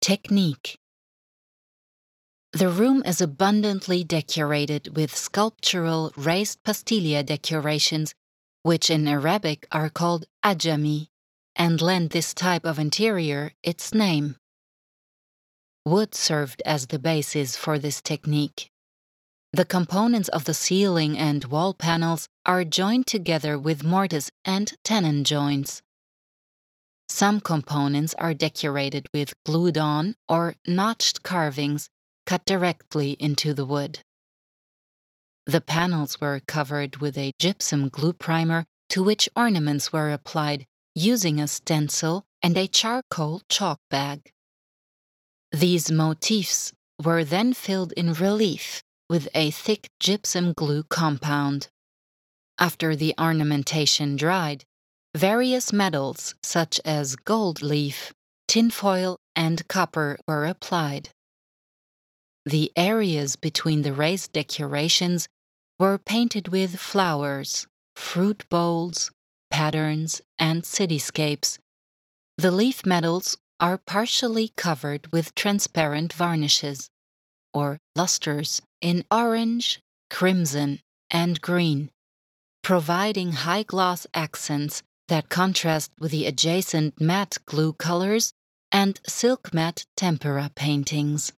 Technique. The room is abundantly decorated with sculptural raised pastiglia decorations, which in Arabic are called ajami, and lend this type of interior its name. Wood served as the basis for this technique. The components of the ceiling and wall panels are joined together with mortise and tenon joints. Some components are decorated with glued-on or notched carvings cut directly into the wood. The panels were covered with a gypsum glue primer to which ornaments were applied using a stencil and a charcoal chalk bag. These motifs were then filled in relief with a thick gypsum glue compound. After the ornamentation dried, various metals such as gold leaf, tinfoil, and copper were applied. The areas between the raised decorations were painted with flowers, fruit bowls, patterns, and cityscapes. The leaf metals are partially covered with transparent varnishes, or lusters, in orange, crimson, and green, providing high gloss accents that contrast with the adjacent matte glue colors and silk matte tempera paintings.